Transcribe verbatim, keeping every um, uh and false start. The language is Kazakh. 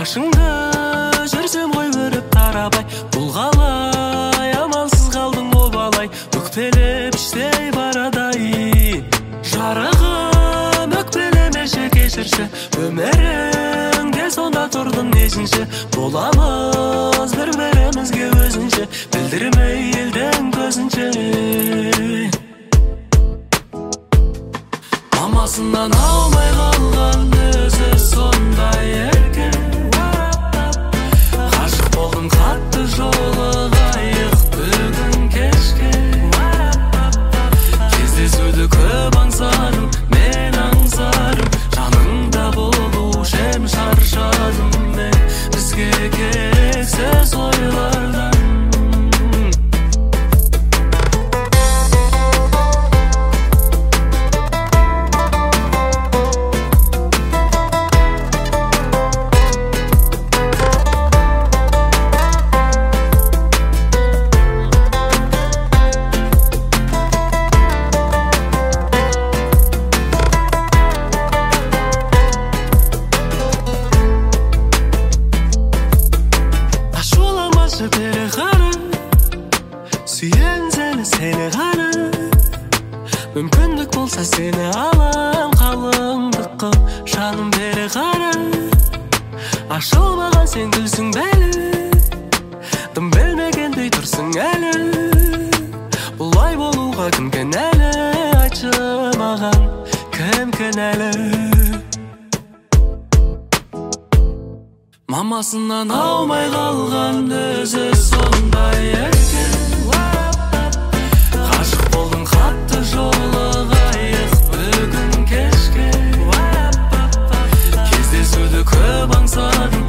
қашыңда жүрсем ғой өріп тарабай, бұл қалай амалсыз қалдың обалай, өкпелеп іштей барадай. Жарығым өкпелемеші кешірші, өміріңде сонда тұрдың нешінші, боламыз бір бірімізге өзінше, білдірмей елдің көзінше. Мамасынан алмай қалған өзі сондай еркен, ғашық болдым қатты жолығайық бүгін кешке. Кездесуді көп аңсадым, мен аңсадым, жаныңда болу шем шаршадым мен, бізге керексіз ойлардан. Мүмкіндік болса сені алам, қалыңдық қып, жаным бері қара. Ашылмаған сен гүлсің бәлі, дым білмегендей тұрсың әлі. Бұлай болуға кім кінәлі, айтшы маған, кім кінәлі. Мамасынан алмай қалған өзі сондай еркен, ғашық болдым қатты жолығайық бүгін кешке. Кездесуді көп аңсадым,